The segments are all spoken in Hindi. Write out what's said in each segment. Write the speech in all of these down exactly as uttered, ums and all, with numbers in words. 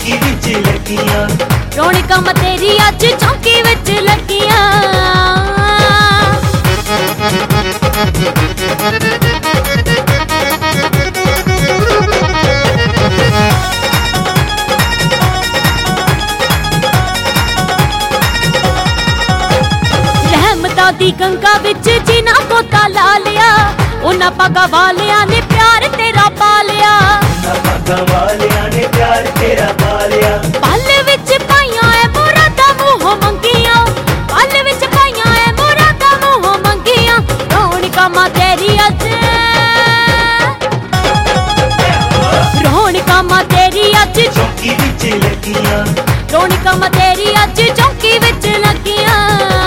चौकी विच लगियां, रौनकां मां तेरी अज चौकी विच लगियां। रहमतां दी गंगा विच जिन्हां गोता ला लिया, उन्हां पगा वालियां ने प्यार तेरा पा लिया। उन्हां पगा वालियां ने प्यार तेरा पा लिया। पल विच पाइयां ऐ मुरादां मूंहों मंगियां, पल विच पाइयां ऐ मुरादां मूंहों मंगियां। रौनकां मां तेरी अज, रौनकां मां तेरी अज चौकी विच लगियां, रौनकां मां तेरी अज चौकी विच लगियां।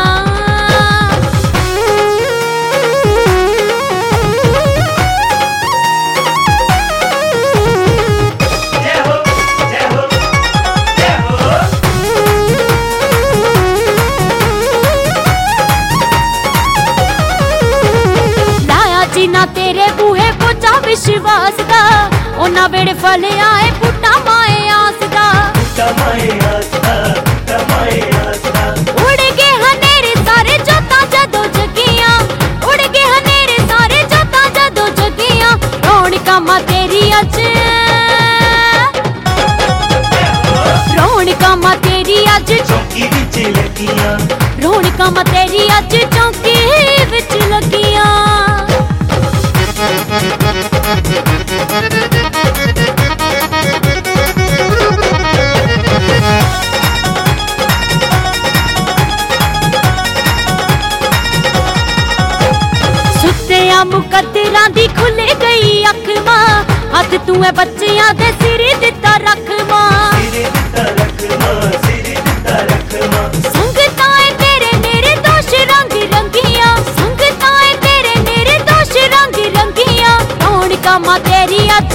जिन्ना तेरे बूहे पोचा विश्वास दा, उन्ना वेड़े फले आए पुट्टा माए आस दा। पुट्टा माए आस दा, पुट्टा माए आस दा। उड़ गए हनेरे सारे जोतां जदों जगियां, उड़ गए हनेरे सारे जोतां जदों जगियां। रौनकां मां तेरी अज, रौनकां मां तेरी अज चौकी विच लगियां, रौनकां मां तेरी अज चौकी विच लगियां। सुत्तियां मुकद्दरां दी खुल गई अख मां, हथ तू है बच्चियां दे सिर दिता रख मां। सिर दिता रख मां, सिर दिता रख मां। संगतां ऐ तेरे मेरे दोष रंग रंगियां, संगतां ऐ तेरे मेरे दोष रंग रंगियां। रौनकां मां तेरी अज,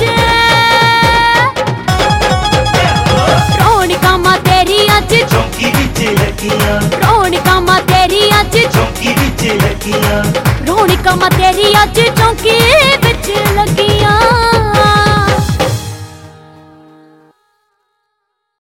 रौनकां मां तेरी अज चौकी विच लगियां, रौनकां मां तेरी अज चौकी विच लगियां। रौनकां मां तेरी अज चौकी